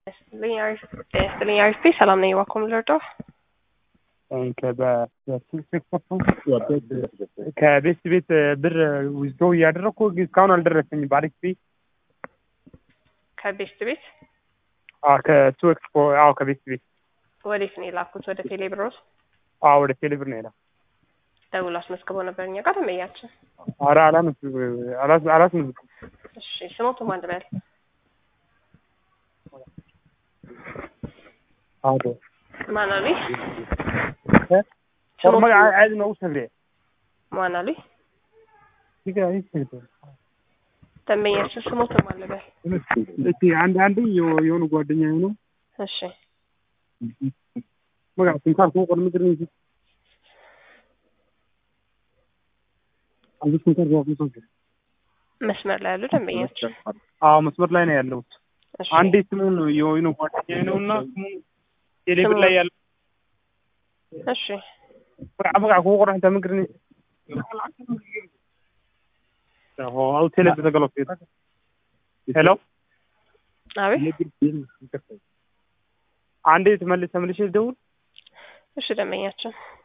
Linear ሰላም ነኝ ዋኮም ለርዶ ከቤት ቤት ብር ዊዝዶ እያደረኩ እስካሁን አልደረሰኝም። ባሪክ ቤት ከቤት ቤት ከቱ ኤክስፖ ከቤት ቤት ወዴት ነው የላኩት? ወደ ቴሌብሮስ? ወደ ቴሌብር ነው የላኩት። ደውል አስመዝግበው ነበር እኛ ጋር ተመያችን። ኧረ አላስመዝግኩም። እሺ ስሞቱ ማን በል? አዶ ማን አለ? ፎርማል አይዝ ነው ሰብሬ ማን አለ? ይገርም ይስከተ ተመያችን ስሞቱ ማን በል? እሺ አንድ የሆኑ ጓደኛዬ ነው። እሺ መጋትን ካርኩ ቆል ምድር ነው አንዱ ስንተር ነው መስመር ላይ ያሉ ደንበኛችን? መስመር ላይ ነው ያለው። አንዴ ስሙን የሆኑ ጓደኛዬ ነውና ስሙን ቴሌብር ላይ ያለው። እሺ አበቃ ቆቆራ ተምግር ነው አው ቴሌብር ተገለፈ። ሄሎ አቤት አንዴ ተመልሼ ደውል። እሺ ደንበኛችን